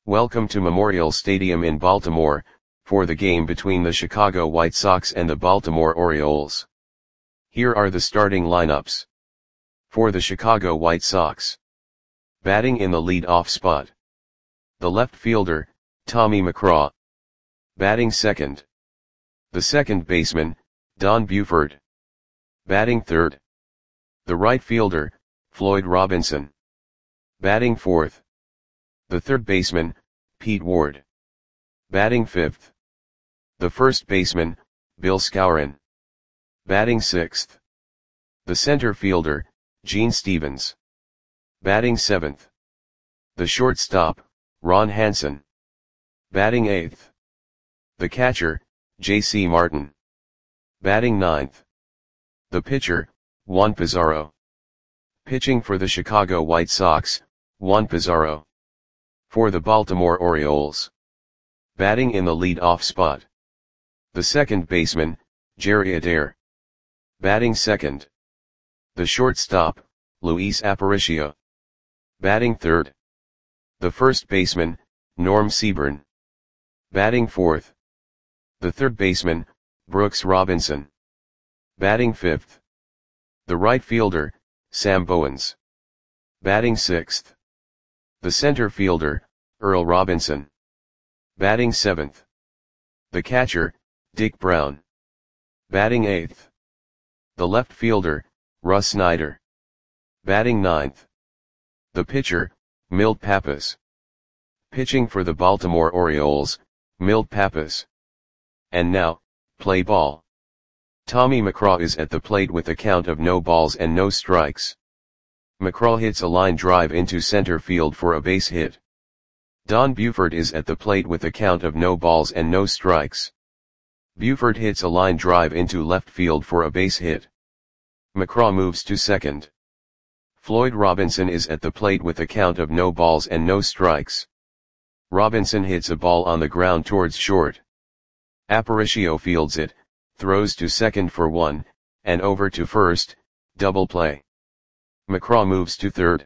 Welcome to Memorial Stadium in Baltimore, for the game between the Chicago White Sox and the Baltimore Orioles. Here are the starting lineups. For the Chicago White Sox. Batting in the lead-off spot. The left fielder, Tommy McCraw. Batting second. The second baseman, Don Buford. Batting third. The right fielder, Floyd Robinson. Batting fourth. The third baseman, Pete Ward. Batting fifth. The first baseman, Bill Skowron. Batting sixth. The center fielder, Gene Stevens. Batting seventh. The shortstop, Ron Hansen. Batting eighth. The catcher, J.C. Martin. Batting ninth. The pitcher, Juan Pizarro. Pitching for the Chicago White Sox, Juan Pizarro. For the Baltimore Orioles. Batting in the lead-off spot. The second baseman, Jerry Adair. Batting second. The shortstop, Luis Aparicio. Batting third. The first baseman, Norm Seaburn. Batting fourth. The third baseman, Brooks Robinson. Batting fifth. The right fielder, Sam Bowens. Batting sixth. The center fielder, Earl Robinson. Batting seventh. The catcher, Dick Brown. Batting eighth. The left fielder, Russ Snyder. Batting ninth. The pitcher, Milt Pappas. Pitching for the Baltimore Orioles, Milt Pappas. And now, play ball. Tommy McCraw is at the plate with a count of no balls and no strikes. McCraw hits a line drive into center field for a base hit. Don Buford is at the plate with a count of no balls and no strikes. Buford hits a line drive into left field for a base hit. McCraw moves to second. Floyd Robinson is at the plate with a count of no balls and no strikes. Robinson hits a ball on the ground towards short. Aparicio fields it, throws to second for one, and over to first, double play. McCraw moves to third.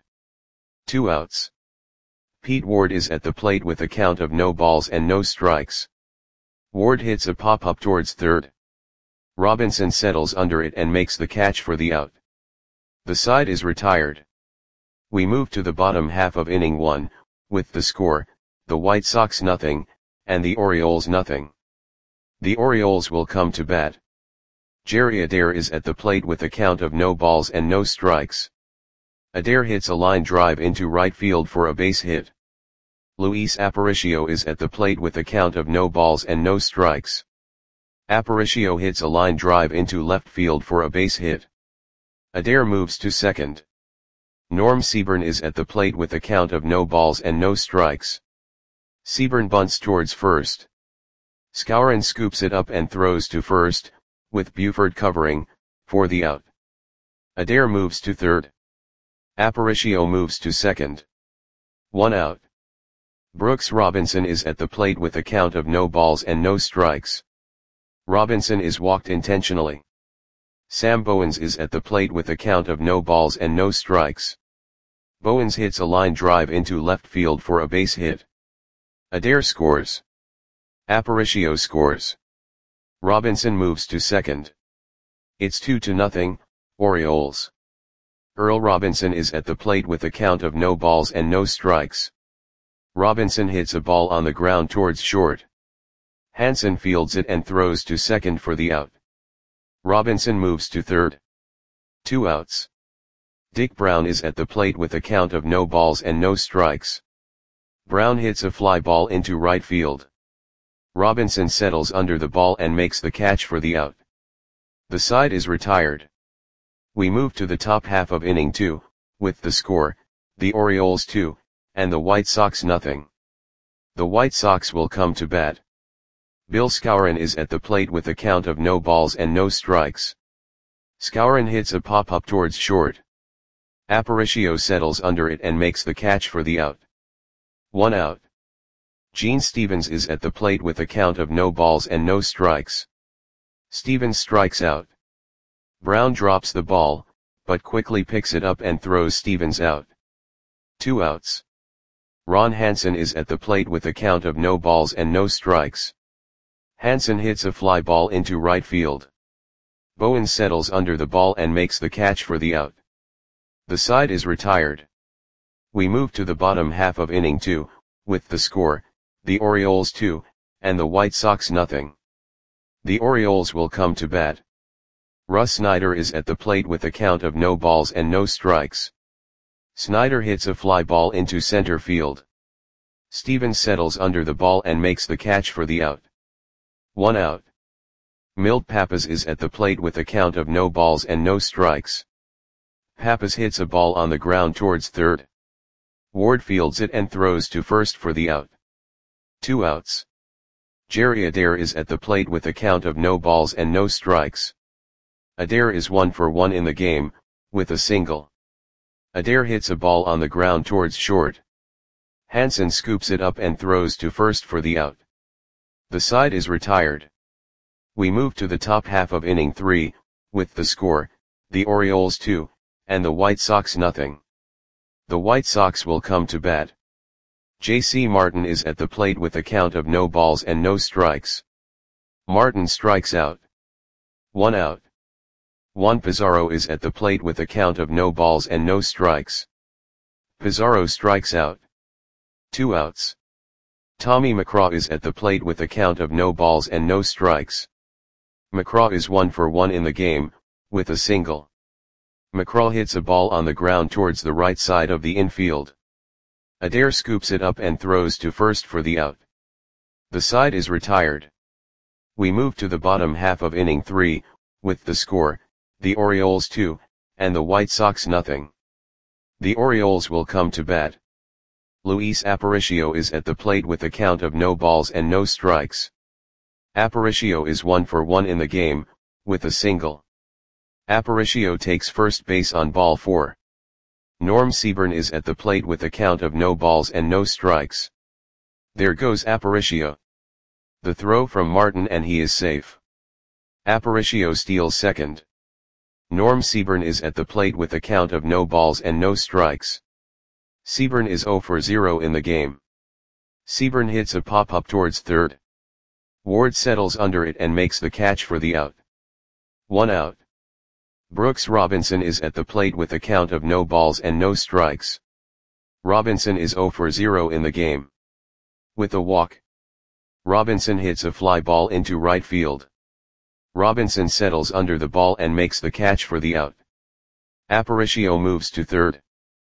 2 outs. Pete Ward is at the plate with a count of no balls and no strikes. Ward hits a pop-up towards third. Robinson settles under it and makes the catch for the out. The side is retired. We move to the bottom half of inning 1, with the score, the White Sox 0, and the Orioles 0. The Orioles will come to bat. Jerry Adair is at the plate with a count of no balls and no strikes. Adair hits a line drive into right field for a base hit. Luis Aparicio is at the plate with a count of no balls and no strikes. Aparicio hits a line drive into left field for a base hit. Adair moves to second. Norm Seaburn is at the plate with a count of no balls and no strikes. Seaburn bunts towards first. Skowron scoops it up and throws to first, with Buford covering, for the out. Adair moves to third. Aparicio moves to second. 1 out. Brooks Robinson is at the plate with a count of no balls and no strikes. Robinson is walked intentionally. Sam Bowens is at the plate with a count of no balls and no strikes. Bowens hits a line drive into left field for a base hit. Adair scores. Aparicio scores. Robinson moves to second. It's 2-0, Orioles. Earl Robinson is at the plate with a count of no balls and no strikes. Robinson hits a ball on the ground towards short. Hansen fields it and throws to second for the out. Robinson moves to third. 2 outs. Dick Brown is at the plate with a count of no balls and no strikes. Brown hits a fly ball into right field. Robinson settles under the ball and makes the catch for the out. The side is retired. We move to the top half of inning 2, with the score, the Orioles 2, and the White Sox 0. The White Sox will come to bat. Bill Skowron is at the plate with a count of no balls and no strikes. Skowron hits a pop-up towards short. Aparicio settles under it and makes the catch for the out. 1 out. Gene Stevens is at the plate with a count of no balls and no strikes. Stevens strikes out. Brown drops the ball, but quickly picks it up and throws Stevens out. 2 outs. Ron Hansen is at the plate with a count of no balls and no strikes. Hansen hits a fly ball into right field. Bowens settles under the ball and makes the catch for the out. The side is retired. We move to the bottom half of inning 2, with the score, the Orioles 2, and the White Sox nothing. The Orioles will come to bat. Russ Snyder is at the plate with a count of no balls and no strikes. Snyder hits a fly ball into center field. Stevens settles under the ball and makes the catch for the out. 1 out. Milt Pappas is at the plate with a count of no balls and no strikes. Pappas hits a ball on the ground towards third. Ward fields it and throws to first for the out. 2 outs. Jerry Adair is at the plate with a count of no balls and no strikes. Adair is 1 for 1 in the game, with a single. Adair hits a ball on the ground towards short. Hansen scoops it up and throws to first for the out. The side is retired. We move to the top half of inning 3, with the score, the Orioles 2, and the White Sox nothing. The White Sox will come to bat. J.C. Martin is at the plate with a count of no balls and no strikes. Martin strikes out. 1 out. Juan Pizarro is at the plate with a count of no balls and no strikes. Pizarro strikes out. 2 outs. Tommy McCraw is at the plate with a count of no balls and no strikes. McCraw is 1 for 1 in the game, with a single. McCraw hits a ball on the ground towards the right side of the infield. Adair scoops it up and throws to first for the out. The side is retired. We move to the bottom half of inning 3, with the score, the Orioles 2, and the White Sox nothing. The Orioles will come to bat. Luis Aparicio is at the plate with a count of no balls and no strikes. Aparicio is 1 for 1 in the game, with a single. Aparicio takes first base on ball 4. Norm Seaburn is at the plate with a count of no balls and no strikes. There goes Aparicio. The throw from Martin and he is safe. Aparicio steals second. Norm Seaburn is at the plate with a count of no balls and no strikes. Seaburn is 0 for 0 in the game. Seaburn hits a pop-up towards third. Ward settles under it and makes the catch for the out. 1 out. Brooks Robinson is at the plate with a count of no balls and no strikes. Robinson is 0 for 0 in the game. With a walk. Robinson hits a fly ball into right field. Robinson settles under the ball and makes the catch for the out. Aparicio moves to third.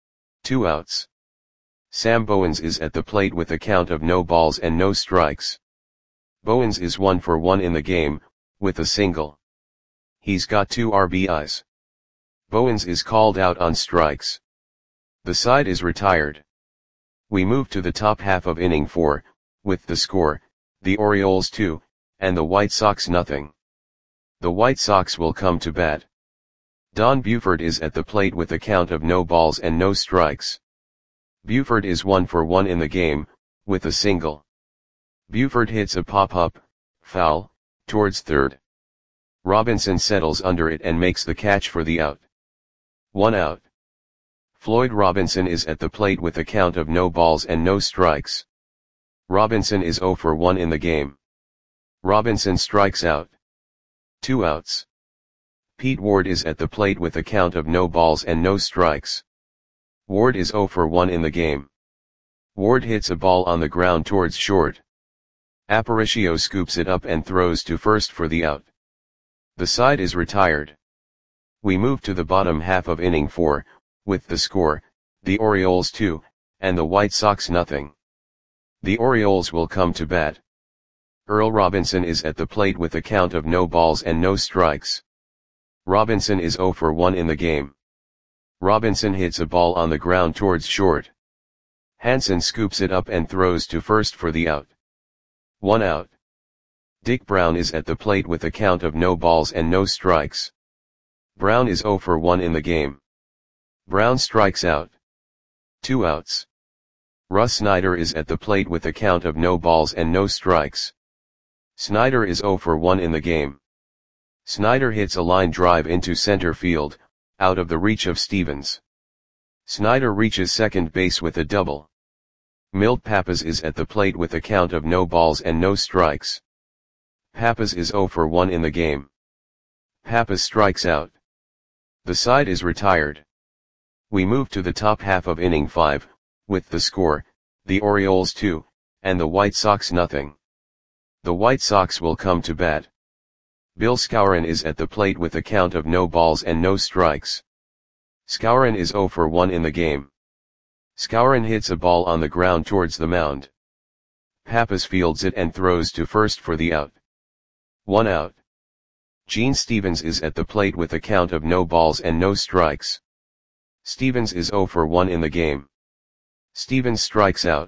2 outs. Sam Bowens is at the plate with a count of no balls and no strikes. Bowens is 1 for 1 in the game, with a single. He's got 2 RBIs. Bowens is called out on strikes. The side is retired. We move to the top half of inning 4, with the score, the Orioles 2, and the White Sox nothing. The White Sox will come to bat. Don Buford is at the plate with a count of no balls and no strikes. Buford is 1 for 1 in the game, with a single. Buford hits a pop-up, foul, towards third. Robinson settles under it and makes the catch for the out. 1 out. Floyd Robinson is at the plate with a count of no balls and no strikes. Robinson is 0 for 1 in the game. Robinson strikes out. 2 outs. Pete Ward is at the plate with a count of no balls and no strikes. Ward is 0 for 1 in the game. Ward hits a ball on the ground towards short. Aparicio scoops it up and throws to first for the out. The side is retired. We move to the bottom half of inning 4, with the score, the Orioles 2, and the White Sox nothing. The Orioles will come to bat. Earl Robinson is at the plate with a count of no balls and no strikes. Robinson is 0 for 1 in the game. Robinson hits a ball on the ground towards short. Hansen scoops it up and throws to first for the out. 1 out. Dick Brown is at the plate with a count of no balls and no strikes. Brown is 0 for 1 in the game. Brown strikes out. 2 outs. Russ Snyder is at the plate with a count of no balls and no strikes. Snyder is 0 for 1 in the game. Snyder hits a line drive into center field, out of the reach of Stevens. Snyder reaches second base with a double. Milt Pappas is at the plate with a count of no balls and no strikes. Pappas is 0 for 1 in the game. Pappas strikes out. The side is retired. We move to the top half of inning 5, with the score, the Orioles 2, and the White Sox nothing. The White Sox will come to bat. Bill Skowron is at the plate with a count of no balls and no strikes. Skowron is 0 for 1 in the game. Skowron hits a ball on the ground towards the mound. Pappas fields it and throws to first for the out. 1 out. Gene Stevens is at the plate with a count of no balls and no strikes. Stevens is 0 for 1 in the game. Stevens strikes out.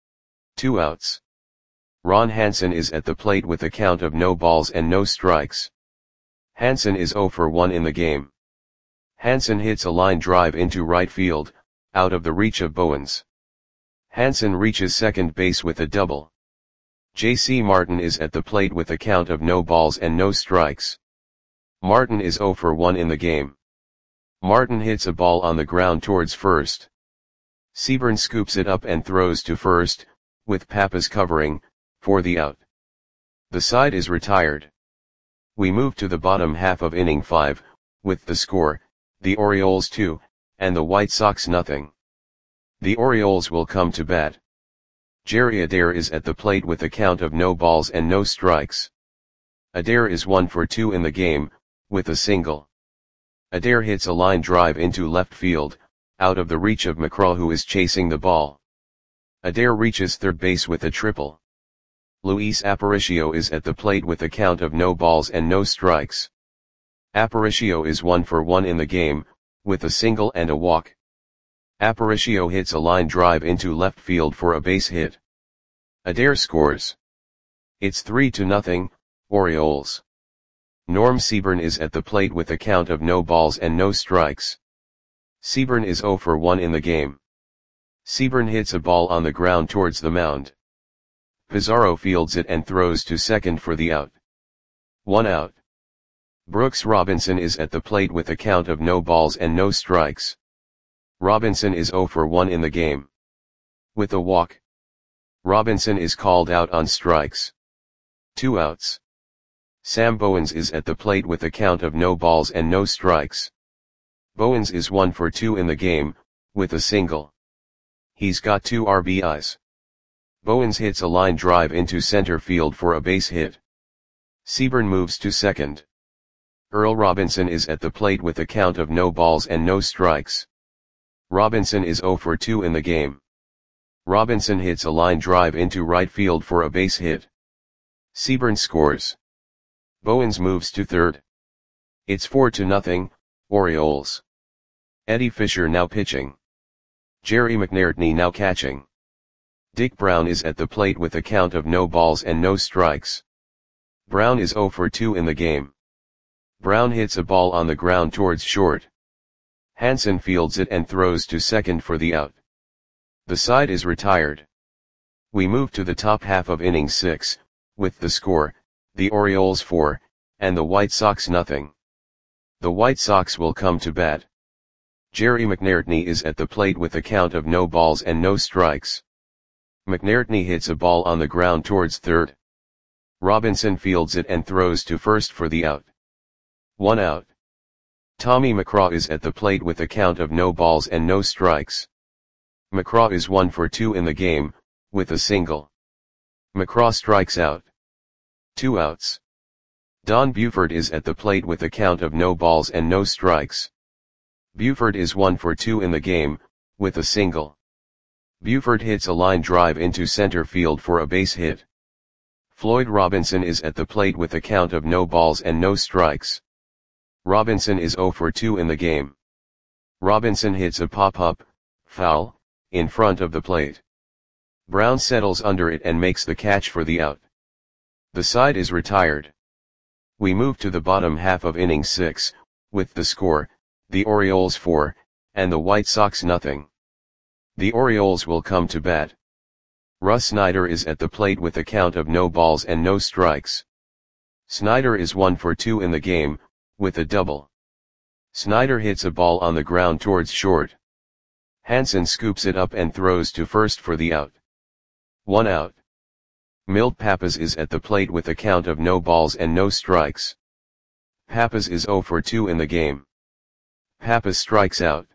2 outs. Ron Hansen is at the plate with a count of no balls and no strikes. Hansen is 0 for 1 in the game. Hansen hits a line drive into right field, out of the reach of Bowens. Hansen reaches second base with a double. J.C. Martin is at the plate with a count of no balls and no strikes. Martin is 0 for 1 in the game. Martin hits a ball on the ground towards first. Seaburn scoops it up and throws to first, with Pappas covering, for the out. The side is retired. We move to the bottom half of inning 5, with the score, the Orioles 2, and the White Sox nothing. The Orioles will come to bat. Jerry Adair is at the plate with a count of no balls and no strikes. Adair is 1 for 2 in the game, with a single. Adair hits a line drive into left field, out of the reach of McCraw who is chasing the ball. Adair reaches third base with a triple. Luis Aparicio is at the plate with a count of no balls and no strikes. Aparicio is 1 for 1 in the game, with a single and a walk. Aparicio hits a line drive into left field for a base hit. Adair scores. It's 3-0, Orioles. Norm Seaburn is at the plate with a count of no balls and no strikes. Seaburn is 0 for 1 in the game. Seaburn hits a ball on the ground towards the mound. Pizarro fields it and throws to second for the out. 1 out. Brooks Robinson is at the plate with a count of no balls and no strikes. Robinson is 0 for 1 in the game. With a walk. Robinson is called out on strikes. 2 outs. Sam Bowens is at the plate with a count of no balls and no strikes. Bowens is 1 for 2 in the game, with a single. He's got 2 RBIs. Bowens hits a line drive into center field for a base hit. Seaburn moves to second. Earl Robinson is at the plate with a count of no balls and no strikes. Robinson is 0 for 2 in the game. Robinson hits a line drive into right field for a base hit. Seaburn scores. Bowens moves to third. It's 4-0, Orioles. Eddie Fisher now pitching. Jerry McNairtney now catching. Dick Brown is at the plate with a count of no balls and no strikes. Brown is 0 for 2 in the game. Brown hits a ball on the ground towards short. Hansen fields it and throws to second for the out. The side is retired. We move to the top half of inning 6, with the score, the Orioles 4, and the White Sox nothing. The White Sox will come to bat. Jerry McNairtney is at the plate with a count of no balls and no strikes. McNairtney hits a ball on the ground towards third. Robinson fields it and throws to first for the out. 1 out. Tommy McCraw is at the plate with a count of no balls and no strikes. McCraw is 1 for 2 in the game, with a single. McCraw strikes out. 2 outs. Don Buford is at the plate with a count of no balls and no strikes. Buford is 1 for 2 in the game, with a single. Buford hits a line drive into center field for a base hit. Floyd Robinson is at the plate with a count of no balls and no strikes. Robinson is 0 for 2 in the game. Robinson hits a pop-up, foul, in front of the plate. Brown settles under it and makes the catch for the out. The side is retired. We move to the bottom half of inning 6, with the score, the Orioles 4, and the White Sox nothing. The Orioles will come to bat. Russ Snyder is at the plate with a count of no balls and no strikes. Snyder is 1 for 2 in the game, with a double. Snyder hits a ball on the ground towards short. Hansen scoops it up and throws to first for the out. 1 out. Milt Pappas is at the plate with a count of no balls and no strikes. Pappas is 0 for 2 in the game. Pappas strikes out.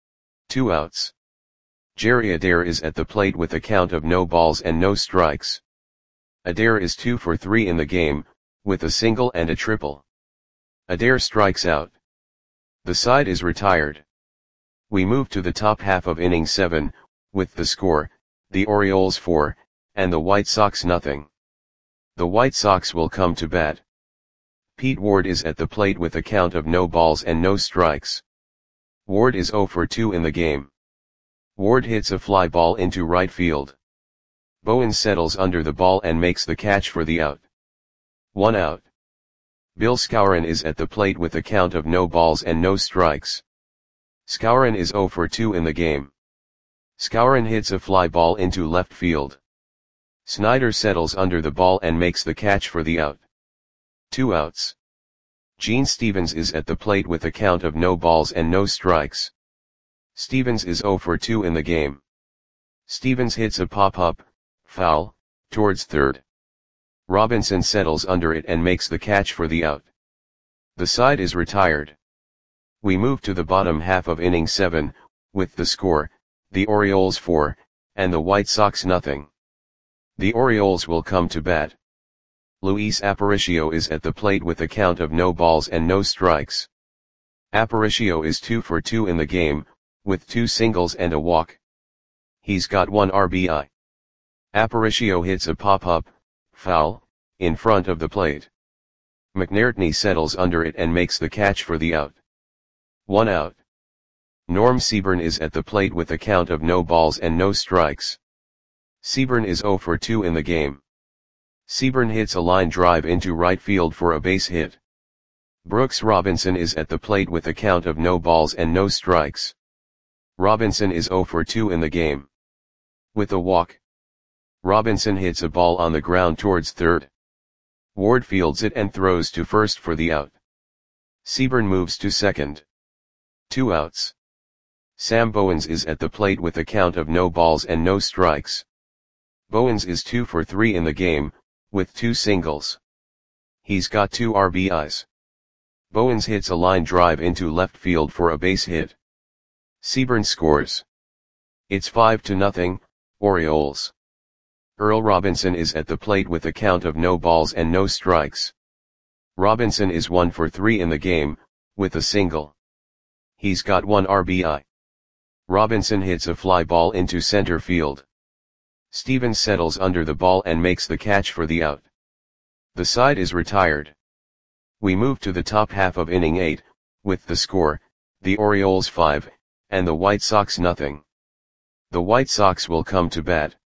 2 outs. Jerry Adair is at the plate with a count of no balls and no strikes. Adair is 2 for 3 in the game, with a single and a triple. Adair strikes out. The side is retired. We move to the top half of inning 7, with the score, the Orioles 4, and the White Sox nothing. The White Sox will come to bat. Pete Ward is at the plate with a count of no balls and no strikes. Ward is 0 for 2 in the game. Ward hits a fly ball into right field. Bowens settles under the ball and makes the catch for the out. 1 out. Bill Skowron is at the plate with a count of no balls and no strikes. Skowron is 0 for 2 in the game. Skowron hits a fly ball into left field. Snyder settles under the ball and makes the catch for the out. 2 outs. Gene Stevens is at the plate with a count of no balls and no strikes. Stevens is 0 for 2 in the game. Stevens hits a pop-up, foul, towards third. Robinson settles under it and makes the catch for the out. The side is retired. We move to the bottom half of inning 7, with the score, the Orioles 4, and the White Sox nothing. The Orioles will come to bat. Luis Aparicio is at the plate with a count of no balls and no strikes. Aparicio is 2 for 2 in the game, with 2 singles and a walk. He's got 1 RBI. Aparicio hits a pop-up, foul, in front of the plate. McNairtney settles under it and makes the catch for the out. 1 out. Norm Seaburn is at the plate with a count of no balls and no strikes. Seaburn is 0 for 2 in the game. Seaburn hits a line drive into right field for a base hit. Brooks Robinson is at the plate with a count of no balls and no strikes. Robinson is 0 for 2 in the game. With a walk. Robinson hits a ball on the ground towards third. Ward fields it and throws to first for the out. Seaburn moves to second. 2 outs. Sam Bowens is at the plate with a count of no balls and no strikes. Bowens is 2 for 3 in the game, with 2 singles. He's got 2 RBIs. Bowens hits a line drive into left field for a base hit. Seaburn scores. It's 5-0, Orioles. Earl Robinson is at the plate with a count of no balls and no strikes. Robinson is 1 for 3 in the game, with a single. He's got 1 RBI. Robinson hits a fly ball into center field. Stevens settles under the ball and makes the catch for the out. The side is retired. We move to the top half of inning 8, with the score, the Orioles 5, and the White Sox nothing. The White Sox will come to bat.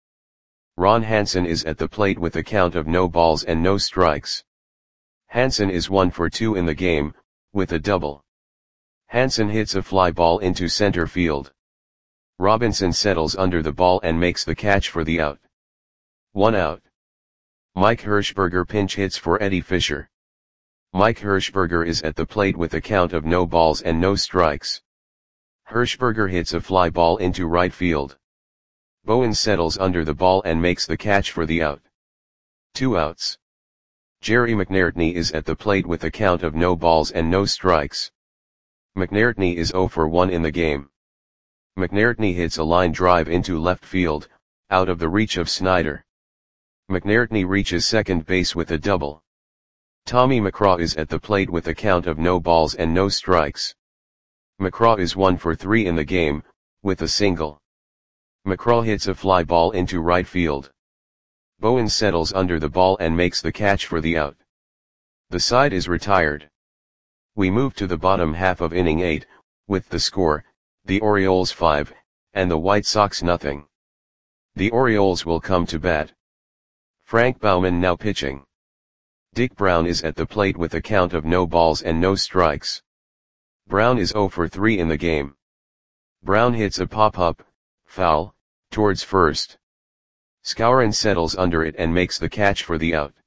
Ron Hansen is at the plate with a count of no balls and no strikes. Hansen is 1 for 2 in the game, with a double. Hansen hits a fly ball into center field. Robinson settles under the ball and makes the catch for the out. 1 out. Mike Hirschberger pinch hits for Eddie Fisher. Mike Hirschberger is at the plate with a count of no balls and no strikes. Hirschberger hits a fly ball into right field. Bowens settles under the ball and makes the catch for the out. 2 outs. Jerry McNairtney is at the plate with a count of no balls and no strikes. McNairtney is 0 for 1 in the game. McNairtney hits a line drive into left field, out of the reach of Snyder. McNairtney reaches second base with a double. Tommy McCraw is at the plate with a count of no balls and no strikes. McCraw is 1 for 3 in the game, with a single. McCraw hits a fly ball into right field. Bowens settles under the ball and makes the catch for the out. The side is retired. We move to the bottom half of inning 8, with the score, the Orioles 5, and the White Sox nothing. The Orioles will come to bat. Frank Baumann now pitching. Dick Brown is at the plate with a count of no balls and no strikes. Brown is 0 for 3 in the game. Brown hits a pop-up, foul, towards first. Skowron settles under it and makes the catch for the out.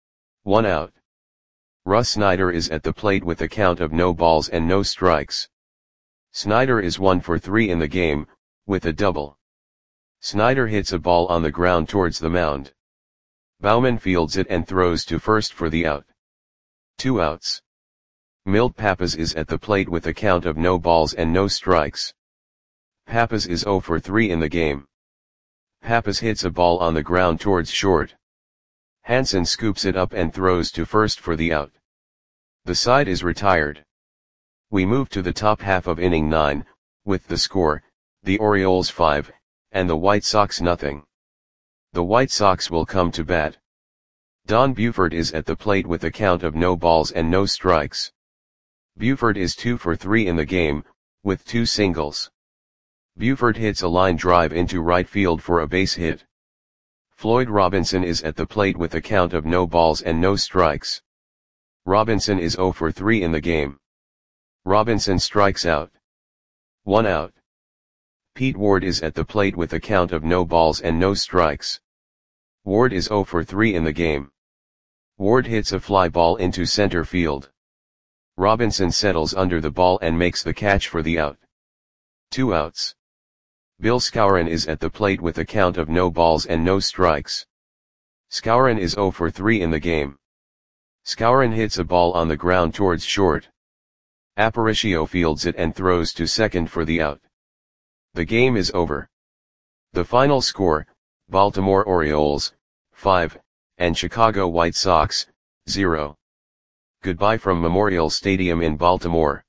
1 out. Russ Snyder is at the plate with a count of no balls and no strikes. Snyder is 1 for 3 in the game, with a double. Snyder hits a ball on the ground towards the mound. Baumann fields it and throws to first for the out. 2 outs. Milt Pappas is at the plate with a count of no balls and no strikes. Pappas is 0 for 3 in the game. Pappas hits a ball on the ground towards short. Hansen scoops it up and throws to first for the out. The side is retired. We move to the top half of inning 9, with the score, the Orioles 5, and the White Sox nothing. The White Sox will come to bat. Don Buford is at the plate with a count of no balls and no strikes. Buford is 2 for 3 in the game, with 2 singles. Buford hits a line drive into right field for a base hit. Floyd Robinson is at the plate with a count of no balls and no strikes. Robinson is 0 for 3 in the game. Robinson strikes out. 1 out. Pete Ward is at the plate with a count of no balls and no strikes. Ward is 0 for 3 in the game. Ward hits a fly ball into center field. Robinson settles under the ball and makes the catch for the out. 2 outs. Bill Skowron is at the plate with a count of no balls and no strikes. Skowron is 0 for 3 in the game. Skowron hits a ball on the ground towards short. Aparicio fields it and throws to second for the out. The game is over. The final score, Baltimore Orioles, 5, and Chicago White Sox, 0. Goodbye from Memorial Stadium in Baltimore.